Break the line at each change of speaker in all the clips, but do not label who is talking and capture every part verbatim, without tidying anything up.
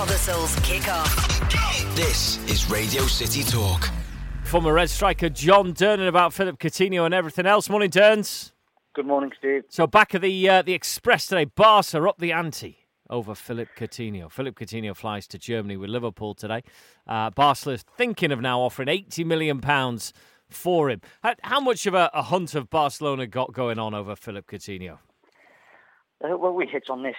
Huddersfield's kick-off.
This is Radio City Talk.
Former Red striker John Durnan about Philip Coutinho and everything else. Morning, Durns.
Good morning, Steve.
So back at the uh, the Express today, Barca up the ante over Philip Coutinho. Philip Coutinho flies to Germany with Liverpool today. Uh, Barca thinking of now offering eighty million pounds for him. How, how much of a, a hunt have Barcelona got going on over Philip Coutinho?
Uh, well, we hit on this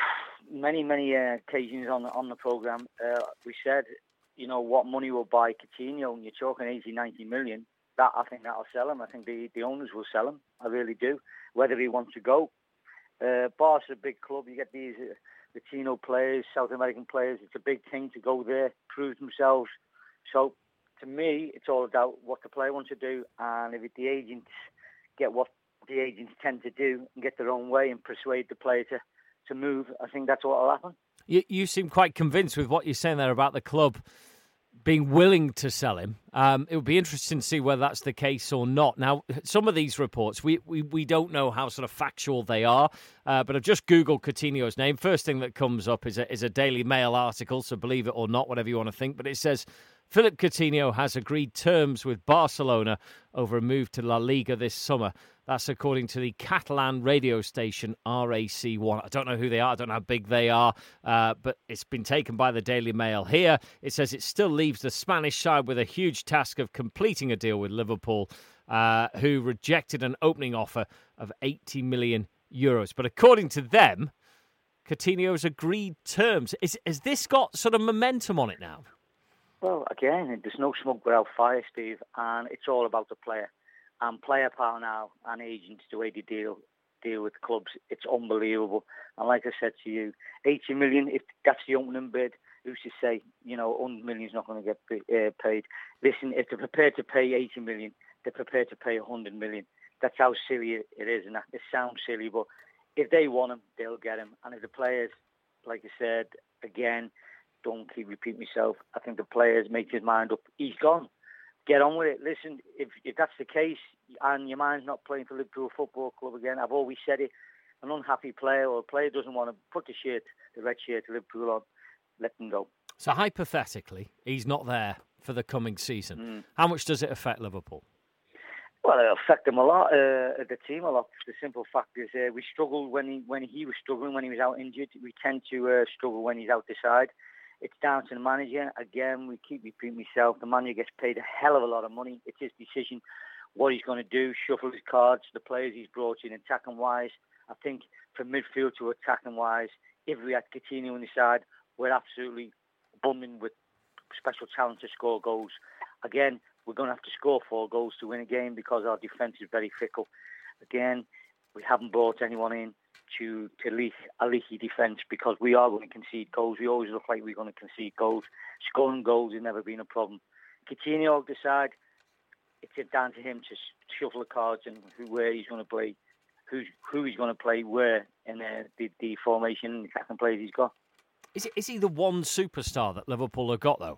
many, many uh, occasions on, on the programme. Uh, we said, you know, what money will buy Coutinho, and you're talking eighty, ninety million. That, I think that'll sell him. I think the, the owners will sell him. I really do. Whether he wants to go. Uh, Barca's a big club. You get these uh, Latino players, South American players. It's a big thing to go there, prove themselves. So, to me, it's all about what the player wants to do. And if the agents get what the agents tend to do and get their own way and persuade the player to, to move, I think that's what will happen.
You, you seem quite convinced with what you're saying there about the club being willing to sell him. Um, it would be interesting to see whether that's the case or not. Now, some of these reports, we, we, we don't know how sort of factual they are, uh, but I've just Googled Coutinho's name. First thing that comes up is a, is a Daily Mail article, so believe it or not, whatever you want to think, but it says Philip Coutinho has agreed terms with Barcelona over a move to La Liga this summer. That's according to the Catalan radio station R A C one. I don't know who they are. I don't know how big they are, uh, but it's been taken by the Daily Mail here. It says it still leaves the Spanish side with a huge task of completing a deal with Liverpool, uh, who rejected an opening offer of eighty million euros. But according to them, Coutinho's agreed terms. Is, has this got sort of momentum on it now?
Well, again, there's no smoke without fire, Steve, and it's all about the player. And player power now and agents, the way they deal deal with clubs, it's unbelievable. And like I said to you, eighty million, if that's the opening bid, who's to say, you know, one hundred million is not going to get uh, paid. Listen, if they're prepared to pay eighty million, they're prepared to pay one hundred million. That's how silly it is, and that it sounds silly, but if they want him, they'll get him. And if the players, like I said, again, don't keep repeating myself, I think the players make his mind up. He's gone. Get on with it. Listen, if if that's the case and your mind's not playing for Liverpool Football Club again, I've always said it, an unhappy player or a player doesn't want to put the shirt, the red shirt to Liverpool on, let them go.
So hypothetically, he's not there for the coming season. Mm. How much does it affect Liverpool?
Well, it'll affect them a lot, uh, the team a lot. The simple fact is uh, we struggled when he when he was struggling, when he was out injured. We tend to uh, struggle when he's out the side. It's down to the manager. Again, we keep repeating myself. The manager gets paid a hell of a lot of money. It's his decision what he's going to do, shuffle his cards, the players he's brought in, attacking-wise. I think from midfield to attacking-wise, if we had Coutinho on the side, we're absolutely bumming with special talent to score goals. Again, we're going to have to score four goals to win a game because our defence is very fickle. Again, we haven't brought anyone in to to leak a leaky defence because we are going to concede goals. We always look like we're going to concede goals. Scoring goals has never been a problem. Coutinho will decide. It's down to him to shuffle the cards and who, where he's going to play, who's, who he's going to play where in uh, the, the formation and the attacking players he's got.
Is, it, is he the one superstar that Liverpool have got, though?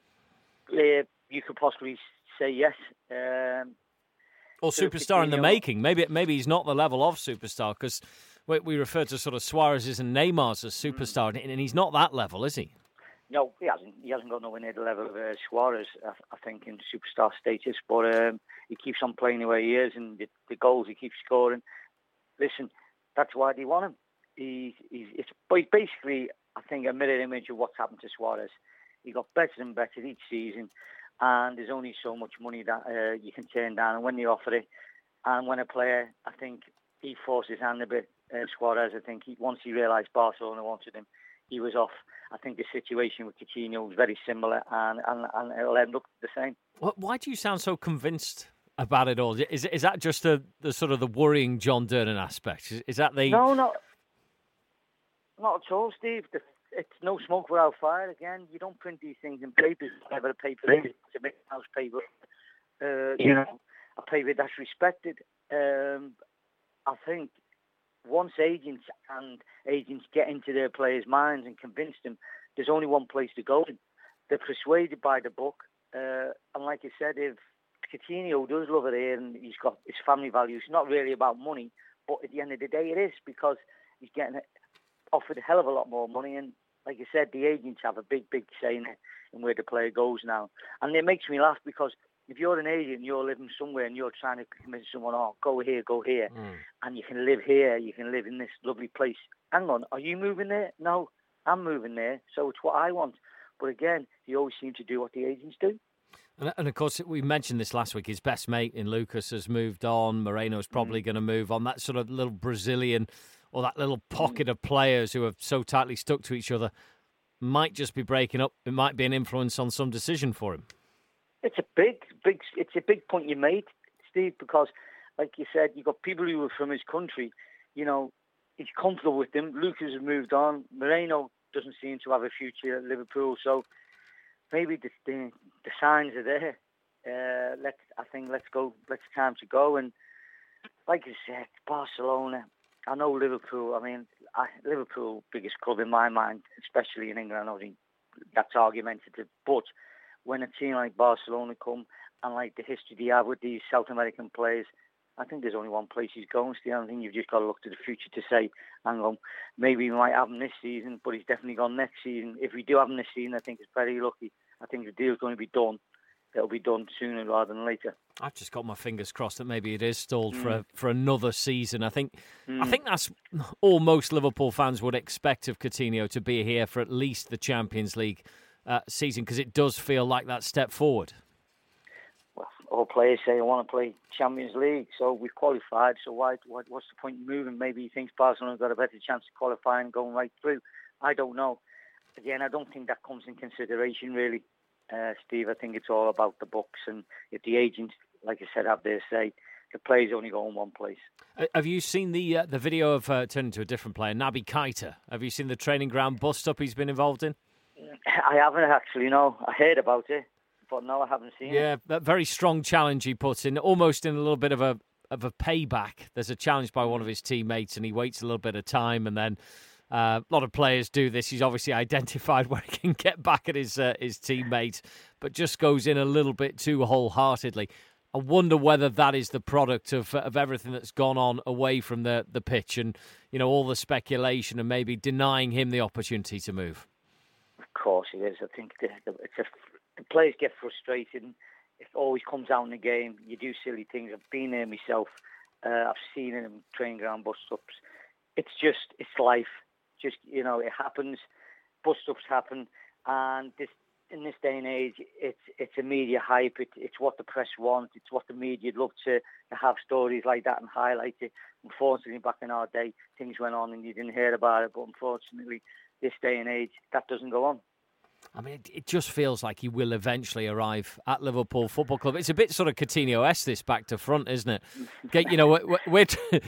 Uh, you could possibly say yes. Um,
or superstar in the making. Maybe maybe he's not the level of superstar because we, we refer to sort of Suarez's and Neymar's as superstar, mm. and he's not that level, is he?
No, he hasn't. He hasn't got nowhere near the level of uh, Suarez, I, I think, in superstar status. But um, he keeps on playing the way he is, and the, the goals he keeps scoring. Listen, that's why they want him. He, he's, it's basically, I think, a mirror image of what's happened to Suarez. He got better and better each season, and there's only so much money that uh, you can turn down. And when they offer it, and when a player, I think, he forced his hand a bit, uh, Suarez, I think, he, once he realised Barcelona wanted him, he was off. I think the situation with Coutinho was very similar, and, and, and it'll end up the same.
Why do you sound so convinced about it all? Is is that just the, the sort of the worrying John Durnan aspect? Is, is that the...
No, not, not at all, Steve. The, it's no smoke without fire. Again, you don't print these things in papers. Whatever a paper is, it's a big house paper. Uh, you know, a paper that's respected. Um, I think once agents and agents get into their players' minds and convince them, there's only one place to go. They're persuaded by the book. Uh, and like I said, if Coutinho does love it here and he's got his family values, it's not really about money, but at the end of the day it is, because he's getting offered a hell of a lot more money. And like I said, the agents have a big, big say in, in where the player goes now. And it makes me laugh because if you're an agent and you're living somewhere and you're trying to convince someone, oh, go here, go here, mm. and you can live here, you can live in this lovely place. Hang on, are you moving there? No, I'm moving there, so it's what I want. But again, you always seem to do what the agents do.
And, and of course, we mentioned this last week, his best mate in Lucas has moved on. Moreno's probably mm. going to move on. That sort of little Brazilian or that little pocket mm. of players who are so tightly stuck to each other might just be breaking up. It might be an influence on some decision for him.
It's a big, big, it's a big point you made, Steve, because, like you said, you've got people who are from his country. You know, he's comfortable with them. Lucas has moved on. Moreno doesn't seem to have a future at Liverpool, so maybe the the, the signs are there. Uh, let's, I think, let's go. Let's time to go. And like you said, Barcelona. I know Liverpool. I mean, I, Liverpool, biggest club in my mind, especially in England. I think that's argumentative, but when a team like Barcelona come and like the history they have with these South American players, I think there's only one place he's going, Steve. I think you've just got to look to the future to say, hang on, maybe we might have him this season, but he's definitely gone next season. If we do have him this season, I think it's very lucky. I think the deal's going to be done. It'll be done sooner rather than later.
I've just got my fingers crossed that maybe it is stalled mm. for a, for another season. I think mm. I think that's all most Liverpool fans would expect of Coutinho, to be here for at least the Champions League Uh, season, because it does feel like that step forward.
Well, all players say I want to play Champions League, so we've qualified, so why, why what's the point in moving? Maybe he thinks Barcelona's got a better chance of qualifying and going right through. I don't know. Again, I don't think that comes in consideration really, uh, Steve. I think it's all about the books, and if the agents, like I said, have their say, the players only go in one place.
Uh, have you seen the uh, the video of uh, turning to a different player, Naby Keita? Have you seen the training ground bust-up he's been involved in?
I haven't actually, no. I heard about it, but no, I haven't seen
yeah,
it.
Yeah, that very strong challenge he puts in, almost in a little bit of a of a payback. There's a challenge by one of his teammates, and he waits a little bit of time, and then uh, a lot of players do this. He's obviously identified where he can get back at his uh, his teammate, but just goes in a little bit too wholeheartedly. I wonder whether that is the product of of everything that's gone on away from the, the pitch, and you know, all the speculation, and maybe denying him the opportunity to move.
Of course it is. I think the, the, it's a, the players get frustrated. And it always comes out in the game. You do silly things. I've been there myself. Uh, I've seen it in training ground bust-ups. It's just, it's life. Just, you know, it happens. Bust-ups happen. And this, in this day and age, it's it's a media hype. It, it's what the press want. It's what the media love to, to have stories like that and highlight it. Unfortunately, back in our day, things went on and you didn't hear about it. But unfortunately, this day and age, that doesn't go on.
I mean, it, it just feels like he will eventually arrive at Liverpool Football Club. It's a bit sort of Coutinho-esque, this back to front, isn't it? Get, you know, we're, we're,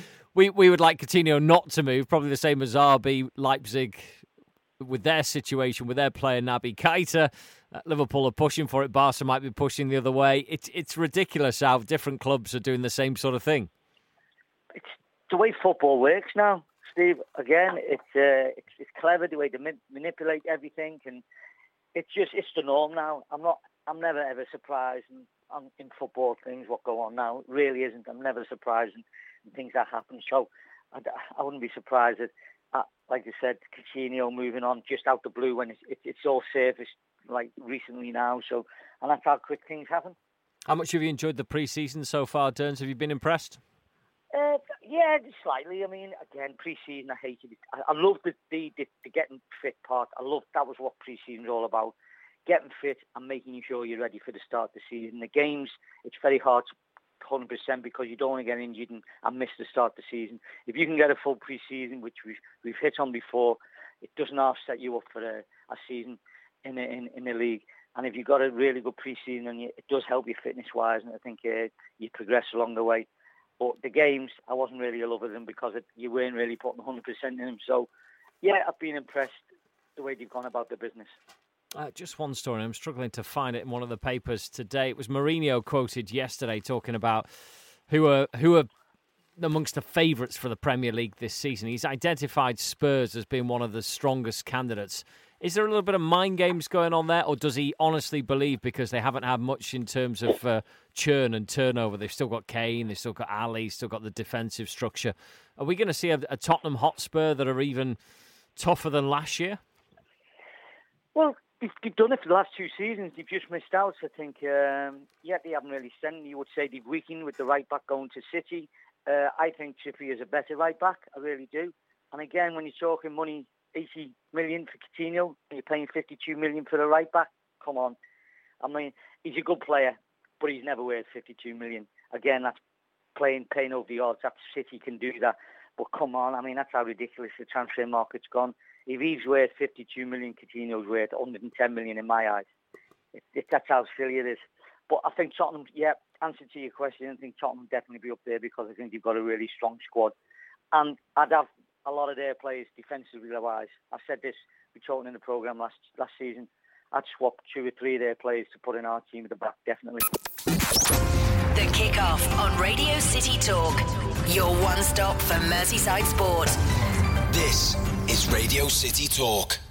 we we would like Coutinho not to move, probably the same as R B Leipzig with their situation, with their player Naby Keita. Uh, Liverpool are pushing for it. Barca might be pushing the other way. It's it's ridiculous how different clubs are doing the same sort of thing.
It's the way football works now, Steve. Again, it's uh, it's, it's clever the way they ma- manipulate everything, and it's just it's the norm now. I'm not. I'm never ever surprised in, in football things what go on now. It really isn't. I'm never surprised in, in things that happen. So I, I wouldn't be surprised at, uh, like I said, Coutinho moving on just out the blue when it's it, it's all surfaced like recently now. So and that's how quick things happen.
How much have you enjoyed the pre-season so far, Derns? Have you been impressed?
Uh, yeah, slightly. I mean, again, pre-season, I hated it. I, I loved the, the, the, the getting fit part. I loved that was what pre-season's all about. Getting fit and making sure you're ready for the start of the season. The games, it's very hard to one hundred percent because you don't want to get injured and, and miss the start of the season. If you can get a full pre-season, which we've, we've hit on before, it doesn't half set you up for a, a season in the, in, in the league. And if you've got a really good pre-season, and you, it does help you fitness-wise, and I think uh, you progress along the way. But the games, I wasn't really a lover of them because it, you weren't really putting one hundred percent in them. So, yeah, I've been impressed the way they've gone about the business.
Uh, just one story. I'm struggling to find it in one of the papers today. It was Mourinho quoted yesterday talking about who are who are amongst the favourites for the Premier League this season. He's identified Spurs as being one of the strongest candidates. Is there a little bit of mind games going on there, or does he honestly believe because they haven't had much in terms of uh, churn and turnover? They've still got Kane, they've still got Ali, still got the defensive structure. Are we going to see a, a Tottenham Hotspur that are even tougher than last year?
Well, they've, they've done it for the last two seasons. They've just missed out. I think, um, yeah, they haven't really sent. You would say they've weakened with the right back going to City. Uh, I think Trippier is a better right back. I really do. And again, when you're talking money, eighty million for Coutinho, and you're paying fifty-two million for the right back, come on. I mean, he's a good player, but he's never worth fifty-two million. Again, that's playing, paying over the odds. That City can do that. But come on, I mean, that's how ridiculous the transfer market's gone. If he's worth fifty-two million, Coutinho's worth one hundred ten million in my eyes. It, it, that's how silly it is. But I think Tottenham, yeah, answer to your question, I think Tottenham definitely be up there because I think they've got a really strong squad. And I'd have a lot of their players defensively wise. I said this, we talked in the programme last last season. I'd swap two or three of their players to put in our team at the back, definitely.
The Kick-Off on Radio City Talk. Your one stop for Merseyside sport.
This is Radio City Talk.